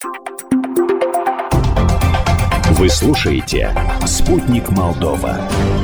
Вы слушаете «Спутник Молдова».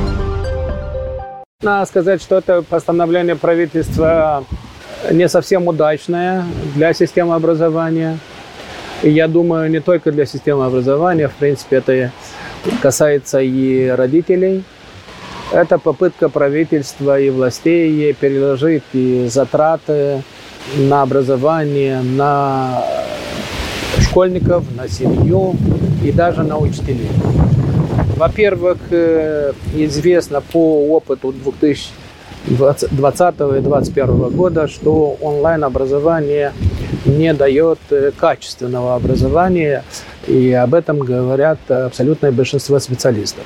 Надо сказать, что это постановление правительства не совсем удачное для системы образования. И я думаю, не только для системы образования, в принципе, это касается и родителей. Это попытка правительства и властей переложить и затраты на образование, на школьников, на семью и даже на учителей. Во-первых, известно по опыту 2020 и 2021 года, что онлайн-образование не дает качественного образования, и об этом говорят абсолютное большинство специалистов.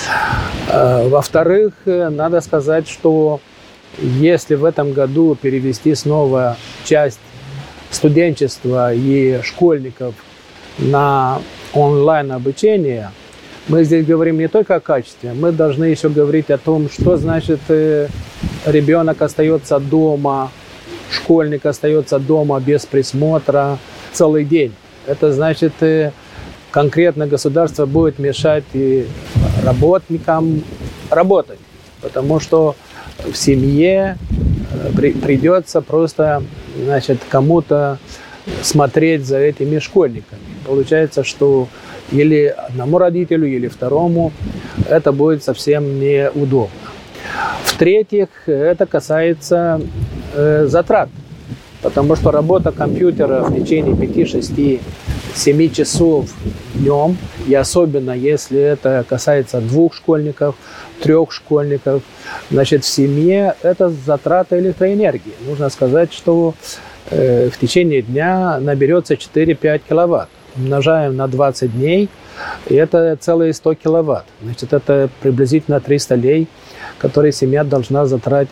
Во-вторых, надо сказать, что если в этом году перевести снова часть студенчества и школьников на онлайн-обучение, мы здесь говорим не только о качестве, мы должны еще говорить о том, что значит ребенок остается дома, школьник остается дома без присмотра целый день. Это значит, конкретно государство будет мешать и работникам работать, потому что в семье придется просто, кому-то смотреть за этими школьниками. Получается, что или одному родителю, или второму это будет совсем неудобно. В-третьих, это касается затрат, потому что работа компьютера в течение 5, 6, 7 часов днем, и особенно если это касается 2 школьников, 3 школьников, значит, в семье это затрата электроэнергии. Нужно сказать, что в течение дня наберется 4-5 киловатт. Умножаем на 20 дней, и это целые 100 киловатт. Значит, это приблизительно 300 лей, которые семья должна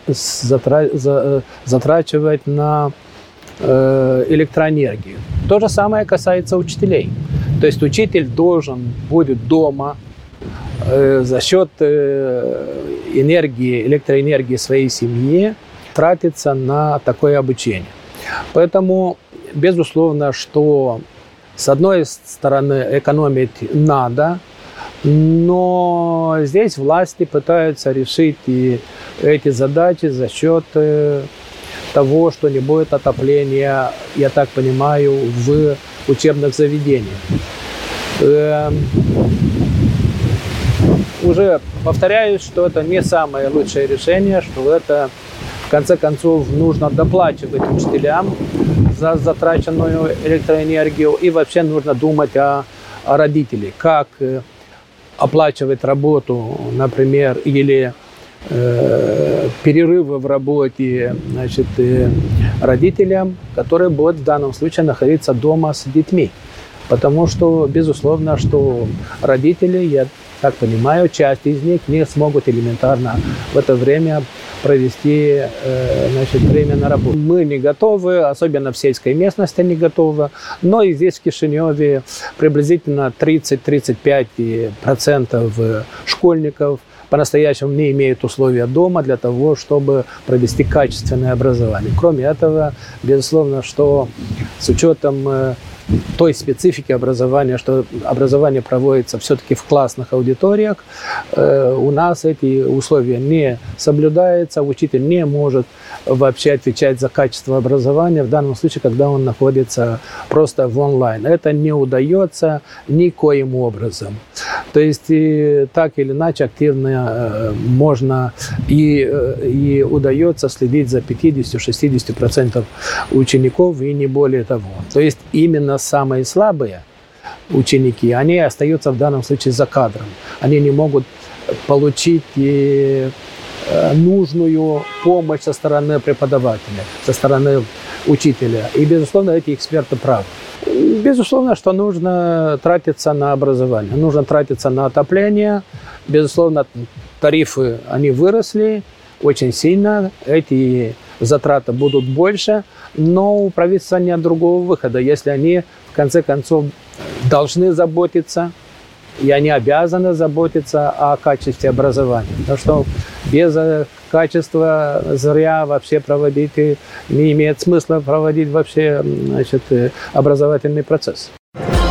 затрачивать на электроэнергию. То же самое касается учителей. То есть учитель должен будет дома за счет электроэнергии своей семьи тратиться на такое обучение. Поэтому, безусловно, что с одной стороны экономить надо, но здесь власти пытаются решить и эти задачи за счет того, что не будет отопления, я так понимаю, в учебных заведениях. Уже повторяюсь, что это не самое лучшее решение, что это, в конце концов, нужно доплачивать учителям за затраченную электроэнергию, и вообще нужно думать о родителях, как оплачивать работу, например, или перерывы в работе, значит, родителям, которые будут в данном случае находиться дома с детьми. Потому что, безусловно, что родители, я так понимаю, часть из них не смогут элементарно в это время провести время на работу. Мы не готовы, особенно в сельской местности не готовы, но и здесь, в Кишиневе, приблизительно 30-35% школьников по-настоящему не имеют условия дома для того, чтобы провести качественное образование. Кроме этого, безусловно, что с учетом той специфики образования, что образование проводится все-таки в классных аудиториях, у нас эти условия не соблюдаются, учитель не может вообще отвечать за качество образования в данном случае, когда он находится просто в онлайн. Это не удается никоим образом. То есть так или иначе активно можно и удается следить за 50-60% учеников и не более того. То есть именно самые слабые ученики, они остаются в данном случае за кадром. Они не могут получить нужную помощь со стороны преподавателя, со стороны учителя. И, безусловно, эти эксперты правы. Безусловно, что нужно тратиться на образование, нужно тратиться на отопление. Безусловно, тарифы, они выросли очень сильно, эти затраты будут больше, но у правительства нет другого выхода, если они, в конце концов, должны заботиться, и они обязаны заботиться о качестве образования. Потому что без качества зря вообще проводить, не имеет смысла проводить вообще, значит, образовательный процесс.